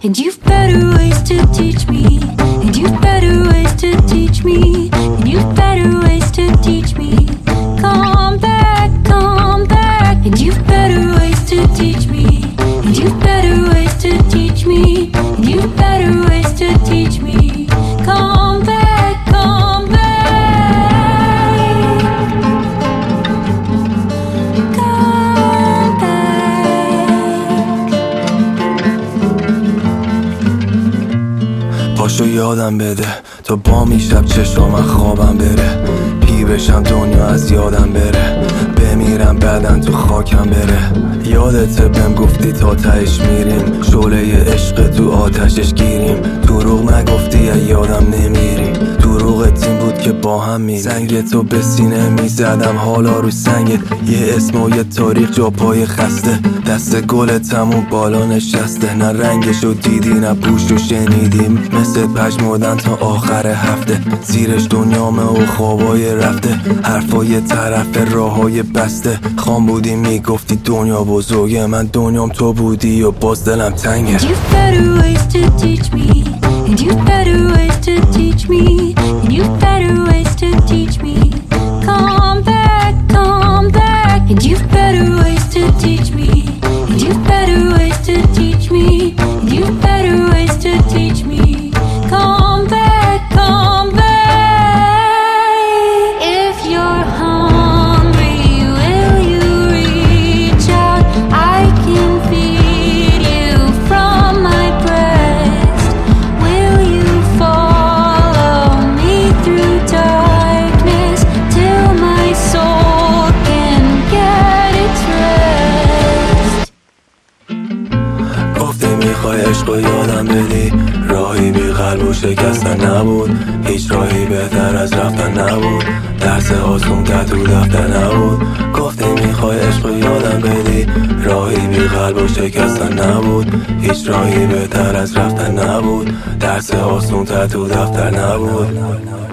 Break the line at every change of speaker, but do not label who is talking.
And you've better ways to teach me. And you've better ways to teach me. And you've better ways to teach me. Come back, come back. And you've better ways to teach me. And you've better ways to teach me. And you've better ways to teach me. Come back, come back. Come back.
پاشو یادم بده تا با میشب چشم من خوابم بره، پیر بشم دنیا از یادم بره، بمیرم بعدن تو خاکم بره. یادته بهم گفتی تا تهش میریم، شعله عشق تو آتشش گیریم. دروغ نگفتی یادم نمیری، دروغت این بود که با هم میریم. زنگ تو به سینه میزدم حالا رو سنگت، یه اسم و یه تاریخ جا پای خسته. دست گلتم و بالا نشسته، نه رنگشو دیدی نه بوشو شنیدیم. مثل پشمردن تا آخر هفته، زیرش دنیامه و خوابای رفته. حرفای طرف راههای بسته، خام بودی میگفتی دنیا بزرگه، من دنیام تو بودی و باز دلم تنگه.
And you've better ways to teach me. And you've better ways to teach me. And you've better ways to teach me. Come back, come back. And you've better ways to teach me. And you've better ways to teach me. And you've better ways to teach me. Come back, come back. If you're hungry, will you reach out? I can feed you from my breast. Will you follow me through darkness till my soul can get its rest?
گفتی میخوای عشق و یادم بدی، راهی بی قلب و شکستن نبود، هیچ راهی بهتر از رفتن نبود، درس آسون تو دفتر نبود. گفتی میخوای عشق و یادم بدی، راهی بی قلب و شکستن نبود، هیچ راهی بهتر از رفتن نبود، درس آسون تو دفتر نبود.